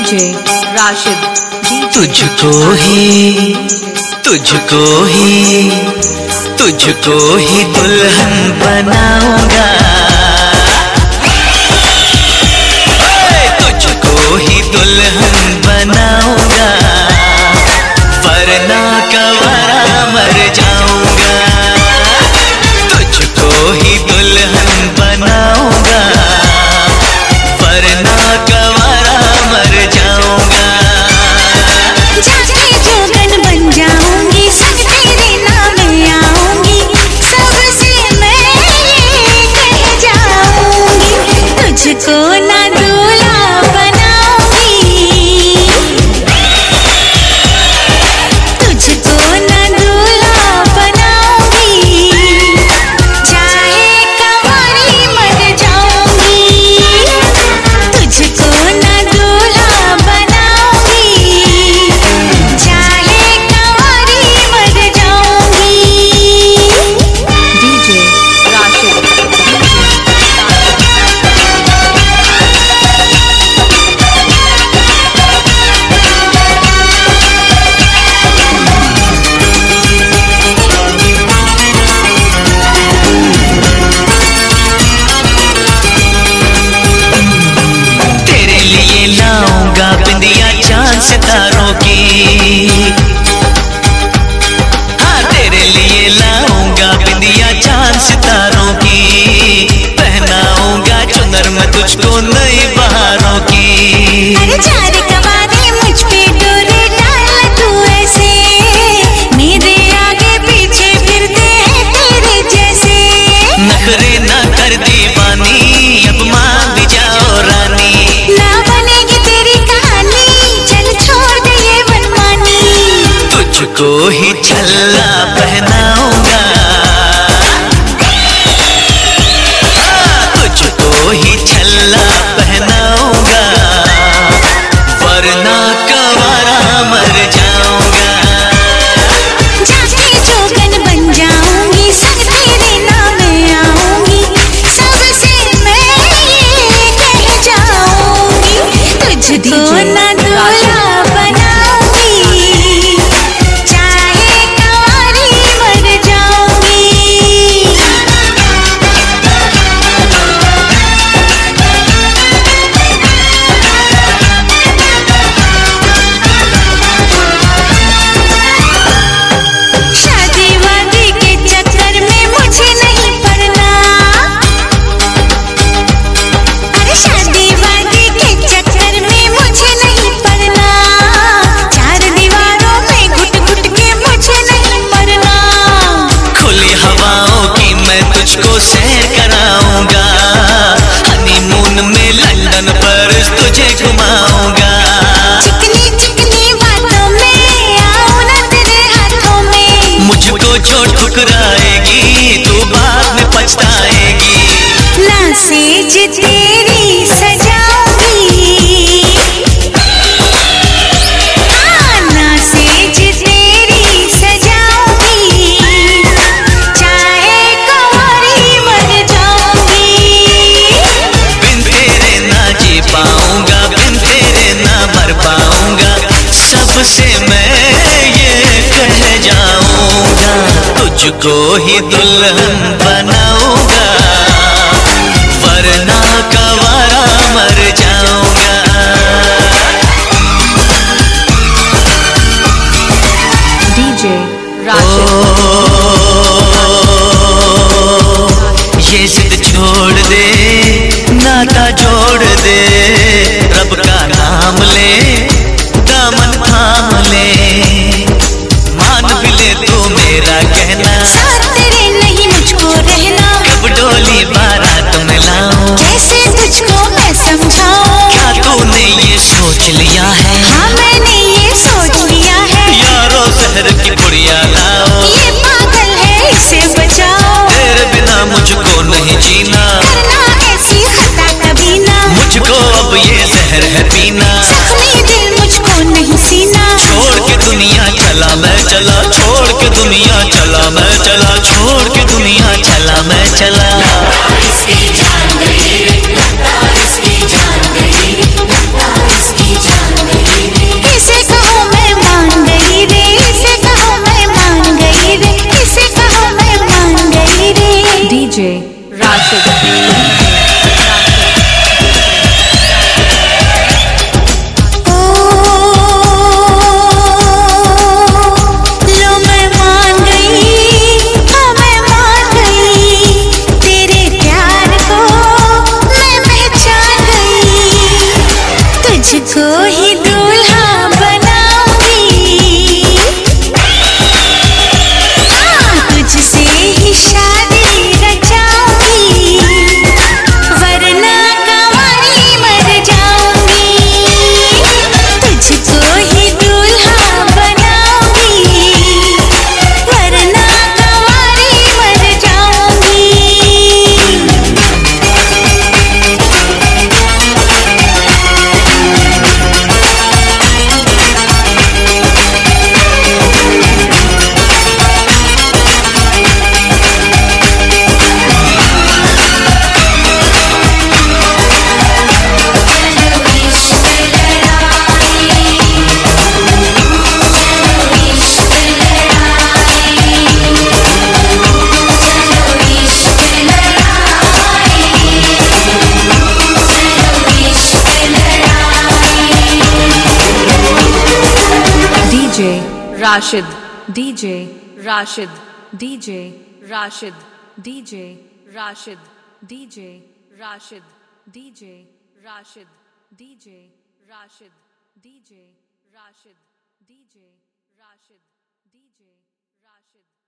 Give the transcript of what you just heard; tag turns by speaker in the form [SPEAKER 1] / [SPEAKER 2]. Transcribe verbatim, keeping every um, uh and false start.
[SPEAKER 1] DJ Rashid.
[SPEAKER 2] तुझको ही तुझको ही तुझको ही दुल्हन बनाऊंगा, तुझको ही दुल्हन बनाऊंगा, वरना कवारा मर जाऊंगा। तुझको ही दुल्हन बनाऊंगा, वरना कवारा मर जाऊंगा।
[SPEAKER 3] जाके जोगन बन जाऊंगी, सब तेरे नाम आऊंगी, सबसे मैं ये कह जाऊंगी, तुझको ना दूल्हा बनाऊंगी, तुझको ना दूल्हा बनाऊंगी, चाहे कंवारी मर जाऊंगी, तुझको ना दूल्हा बनाऊंगी, चाहे कंवारी मर जाऊंगी।
[SPEAKER 1] डीजे राशिद।
[SPEAKER 2] तेरे लिए लाऊंगा बिंदिया चांद सितारों की, हाँ तेरे लिए लाऊंगा बिंदिया चांद सितारों की, पहनाऊंगा चुनर में तुझको नई बहारों की।
[SPEAKER 3] अरे चार कवारे मुझ पे डोरे डाल तू ऐसे, मेरे आगे पीछे फिरते हैं तेरे जैसे,
[SPEAKER 2] नखरे ना कर दीवानी, अब मान भी जाओ रानी,
[SPEAKER 3] ना बनेगी तेरी कहानी, चल छोड़ दे ये मनमानी,
[SPEAKER 2] तुझको ही छल्ला पहनाऊंगा, हाँ, तुझको ही छल्ला पहनाऊंगा, वरना कवारा मर जाऊंगा।
[SPEAKER 3] जाके जोगन बन जाऊंगी, सब तेरे नाम आऊंगी, सबसे मैं ये कह जाऊंगी, तुझको ना दूल्हा बनाऊंगी, चाहे कंवारी मर जाऊंगी। शादी वादी के चक्कर में मुझे नहीं पड़ना, अरे शादी वादी के चक्कर में मुझे नहीं पड़ना, चार दीवारों में घुट घुट के मुझे नहीं पड़ना,
[SPEAKER 2] खुली हवाओं की मैं तुझको सैर कराऊंगा, हनीमून में लंदन पर तुझे घुमाऊंगा।
[SPEAKER 3] चिकनी चिकनी बातों में आऊं ना तेरे हाथों में,
[SPEAKER 2] मुझको जो ठुकराएगी तू बाद में पछताएगी,
[SPEAKER 3] ना सेज तेरी सजाऊंगी, हाँ ना सेज तेरी सजाऊंगी, चाहे कंवारी मर जाऊंगी,
[SPEAKER 2] बिन तेरे ना जी पाऊंगा, बिन तेरे ना मर पाऊंगा, सबसे मैं ये कह जाऊंगा, तुझको ही दुल्हन बनाऊंगा, वरना कवारा मर जाऊंगा।
[SPEAKER 1] डीजे राशिद।
[SPEAKER 2] ये जिद छोड़ दे, नाता जोड़ दे, रब का नाम ले, दामन थाम ले, मान भी ले तो मेरा कहना,
[SPEAKER 3] साथ तेरे नहीं मुझको रहना, तुझको ही दूल्हा बनाऊंगी, तुझसे ही शादी रचाऊंगी, वरना कंवारी मर जाऊंगी। तुझको ही दूल्हा बनाऊंगी, वरना कंवारी मर जाऊंगी।
[SPEAKER 1] D J Rashid, D J Rashid, D J Rashid, D J Rashid, D J Rashid, D J Rashid, D J Rashid, D J Rashid, D J Rashid, D J Rashid.